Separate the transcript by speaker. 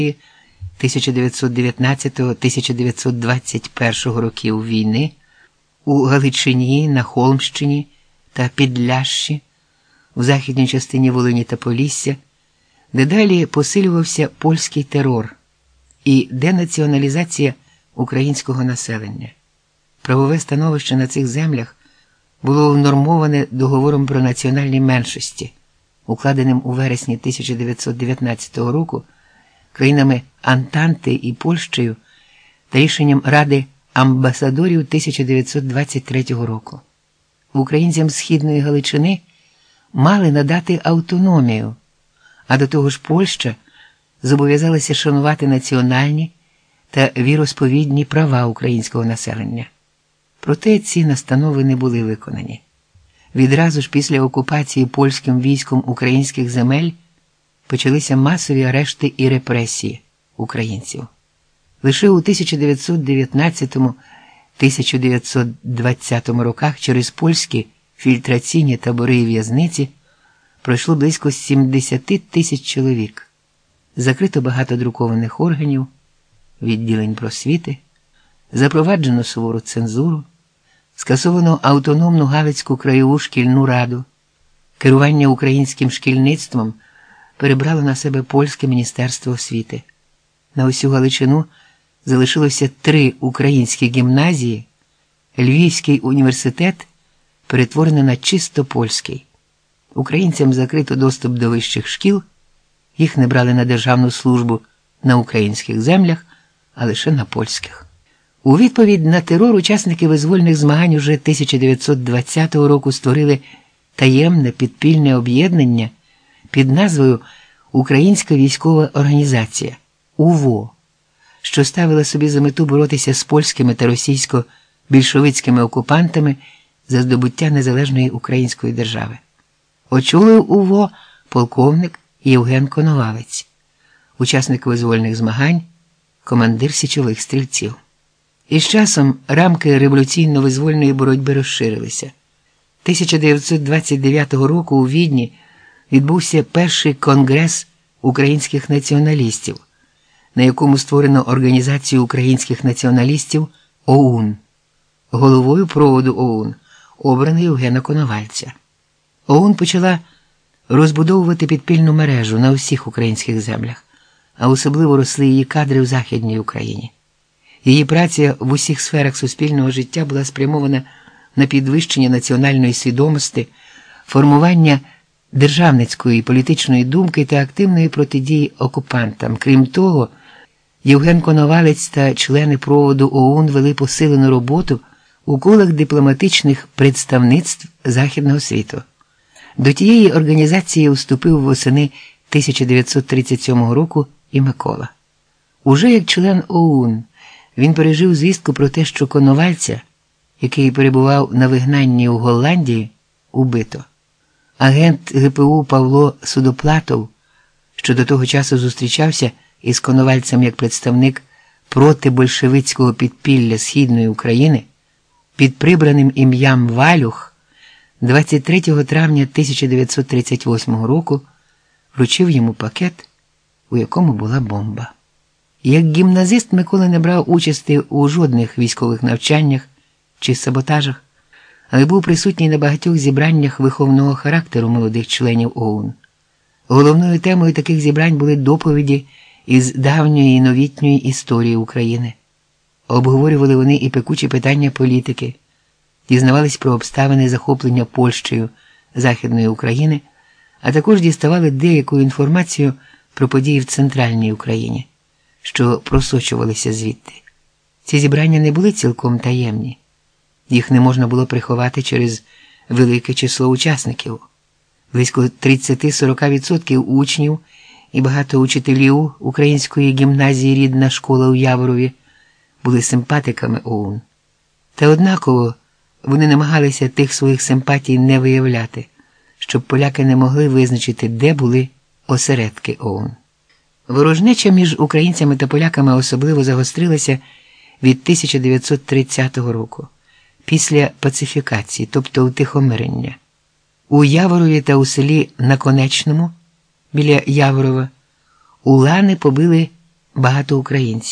Speaker 1: 1919-1921 років війни, у Галичині, на Холмщині та Підляшші, в західній частині Волині та Полісся, дедалі посилювався польський терор і денаціоналізація українського населення. Правове становище на цих землях було внормоване договором про національні меншості, укладеним у вересні 1919 року країнами Антанти і Польщею та рішенням Ради амбасадорів 1923 року. Українцям Східної Галичини мали надати автономію, а до того ж Польща зобов'язалася шанувати національні та віросповідні права українського населення. Проте ці настанови не були виконані. Відразу ж після окупації польським військом українських земель почалися масові арешти і репресії українців. Лише у 1919-1920 роках через польські фільтраційні табори і в'язниці пройшло близько 70 тисяч чоловік. Закрито багато друкованих органів, відділень просвіти, запроваджено сувору цензуру, скасовано автономну Галицьку краєву шкільну раду, керування українським шкільництвом перебрало на себе Польське міністерство освіти. На усю Галичину залишилося 3 українські гімназії, Львівський університет перетворено на чисто польський. Українцям закрито доступ до вищих шкіл, їх не брали на державну службу на українських землях, а лише на польських. У відповідь на терор учасники визвольних змагань уже 1920 року створили таємне підпільне об'єднання під назвою Українська військова організація УВО, що ставила собі за мету боротися з польськими та російсько-більшовицькими окупантами за здобуття незалежної української держави. Очолив УВО полковник Євген Коновалець, учасник визвольних змагань, командир січових стрільців. Із часом рамки революційно-визвольної боротьби розширилися. 1929 року у Відні відбувся перший конгрес українських націоналістів, на якому створено Організацію українських націоналістів ОУН. Головою проводу ОУН обрано Євгена Коновальця. ОУН почала розбудовувати підпільну мережу на усіх українських землях, а особливо росли її кадри в Західній Україні. Її праця в усіх сферах суспільного життя була спрямована на підвищення національної свідомості, формування державницької і політичної думки та активної протидії окупантам. Крім того, Євген Коновалець та члени проводу ОУН вели посилену роботу у колах дипломатичних представництв Західного світу. До тієї організації вступив восени 1937 року і Микола. Уже як член ОУН він пережив звістку про те, що Коновальця, який перебував на вигнанні у Голландії, убито. Агент ГПУ Павло Судоплатов, що до того часу зустрічався із Коновальцем як представник протибольшевицького підпілля Східної України, під прибраним ім'ям Валюх, 23 травня 1938 року вручив йому пакет, у якому була бомба. Як гімназист Микола не брав участі у жодних військових навчаннях чи саботажах, але був присутній на багатьох зібраннях виховного характеру молодих членів ОУН. Головною темою таких зібрань були доповіді із давньої і новітньої історії України. Обговорювали вони і пекучі питання політики, дізнавались про обставини захоплення Польщею Західної України, а також діставали деяку інформацію про події в Центральній Україні, що просочувалися звідти. Ці зібрання не були цілком таємні. Їх не можна було приховати через велике число учасників. Близько 30-40% учнів і багато учителів української гімназії «Рідна школа» у Яворові були симпатиками ОУН. Та однаково вони намагалися тих своїх симпатій не виявляти, щоб поляки не могли визначити, де були осередки ОУН. Ворожнеча між українцями та поляками особливо загострилася від 1930 року, після пацифікації, тобто утихомирення. У Яворові та у селі Наконечному, біля Яворова, улани побили багато українців.